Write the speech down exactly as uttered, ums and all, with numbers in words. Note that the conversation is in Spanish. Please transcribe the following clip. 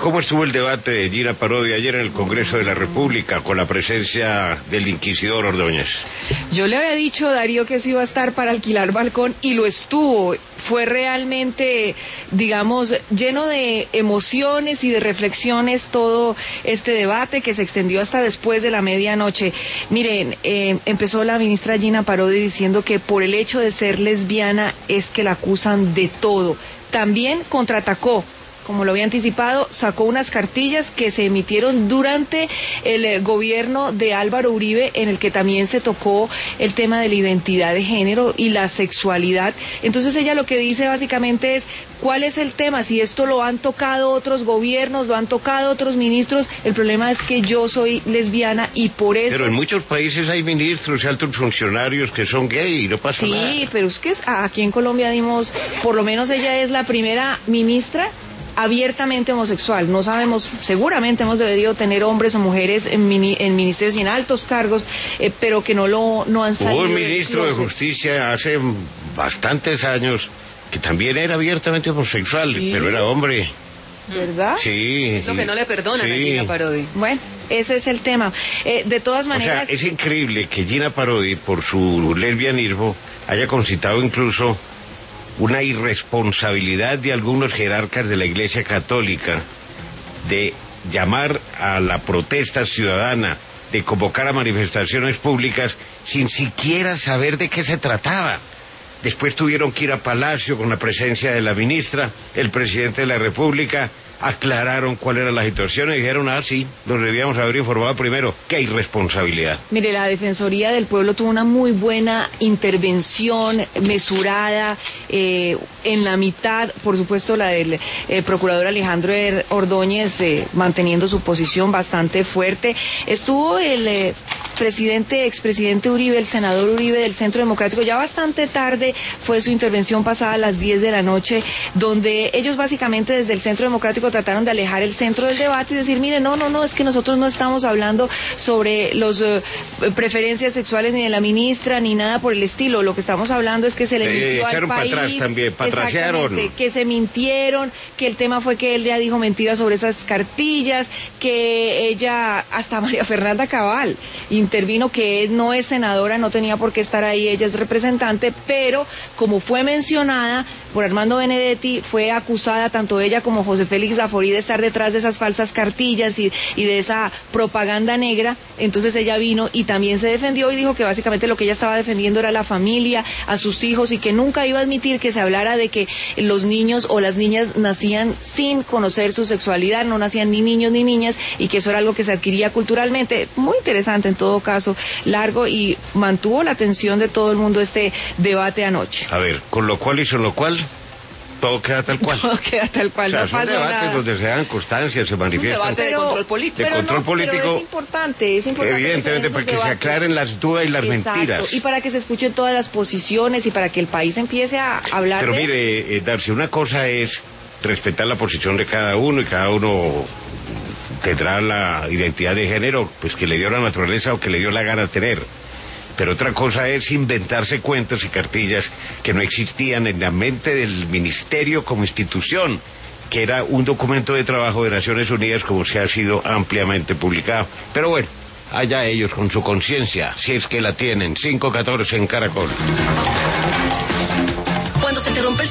¿Cómo estuvo el debate de Gina Parodi ayer en el Congreso de la República con la presencia del inquisidor Ordóñez? Yo le había dicho, Darío, que sí iba a estar para alquilar balcón y lo estuvo. Fue realmente, digamos, lleno de emociones y de reflexiones todo este debate que se extendió hasta después de la medianoche. Miren, eh, empezó la ministra Gina Parodi diciendo que por el hecho de ser lesbiana es que la acusan de todo. También contraatacó, como lo había anticipado, sacó unas cartillas que se emitieron durante el eh, gobierno de Álvaro Uribe, en el que también se tocó el tema de la identidad de género y la sexualidad. Entonces ella lo que dice básicamente es, ¿cuál es el tema? Si esto lo han tocado otros gobiernos, lo han tocado otros ministros, el problema es que yo soy lesbiana y por eso... Pero en muchos países hay ministros y altos funcionarios que son gay y no pasa sí, nada. Sí, pero es que aquí en Colombia dimos, por lo menos ella es la primera ministra abiertamente homosexual. No sabemos, seguramente hemos debido tener hombres o mujeres en, mini, en ministerios y en altos cargos, eh, pero que no lo no han salido. Hubo un ministro de Justicia hace bastantes años que también era abiertamente homosexual, sí, pero era hombre. ¿Verdad? Sí. Lo que no le perdonan, sí, a Gina Parodi. Bueno, ese es el tema. Eh, de todas maneras... O sea, es increíble que Gina Parodi, por su lesbianismo, haya concitado incluso una irresponsabilidad de algunos jerarcas de la Iglesia Católica de llamar a la protesta ciudadana, de convocar a manifestaciones públicas sin siquiera saber de qué se trataba. Después tuvieron que ir a Palacio con la presencia de la ministra, el presidente de la República, aclararon cuál era la situación y dijeron, ah, sí, nos debíamos haber informado primero. ¡Qué irresponsabilidad! Mire, la Defensoría del Pueblo tuvo una muy buena intervención, mesurada, eh, en la mitad, por supuesto, la del eh, procurador Alejandro Ordóñez, eh, manteniendo su posición bastante fuerte. Estuvo el eh, presidente, expresidente Uribe, el senador Uribe del Centro Democrático, ya bastante tarde fue su intervención pasada a las diez de la noche, donde ellos básicamente desde el Centro Democrático trataron de alejar el centro del debate y decir, mire, no, no, no, es que nosotros no estamos hablando sobre las uh, preferencias sexuales ni de la ministra, ni nada por el estilo, lo que estamos hablando es que se le mintió eh, al país. Para atrás también, patrasearon. Que se mintieron, que el tema fue que él ya dijo mentiras sobre esas cartillas, que ella, hasta María Fernanda Cabal, intervino, que él no es senadora, no tenía por qué estar ahí, ella es representante, pero como fue mencionada por Armando Benedetti, fue acusada tanto ella como José Félix Laforí de estar detrás de esas falsas cartillas y, y de esa propaganda negra. Entonces ella vino y también se defendió y dijo que básicamente lo que ella estaba defendiendo era la familia, a sus hijos, y que nunca iba a admitir que se hablara de que los niños o las niñas nacían sin conocer su sexualidad, no nacían ni niños ni niñas, y que eso era algo que se adquiría culturalmente. Muy interesante en todo caso, largo, y mantuvo la atención de todo el mundo este debate anoche. A ver, con lo cual y sin lo cual, todo queda tal cual. Todo queda tal cual, o sea, no son pasa debates nada. donde se dan constancias, se manifiestan. Es un debate pero, de control político. De pero control no, político. Pero es importante, es importante. Evidentemente, que para que debates. se aclaren las dudas y las Exacto, mentiras. y para que se escuchen todas las posiciones y para que el país empiece a hablar Pero de... mire, eh, Darcy, una cosa es respetar la posición de cada uno, y cada uno tendrá la identidad de género pues que le dio la naturaleza o que le dio la gana tener. Pero otra cosa es inventarse cuentos y cartillas que no existían en la mente del ministerio como institución, que era un documento de trabajo de Naciones Unidas, como se ha sido ampliamente publicado. Pero bueno, allá ellos con su conciencia, si es que la tienen. cinco catorce en Caracol. Cuando se interrumpe el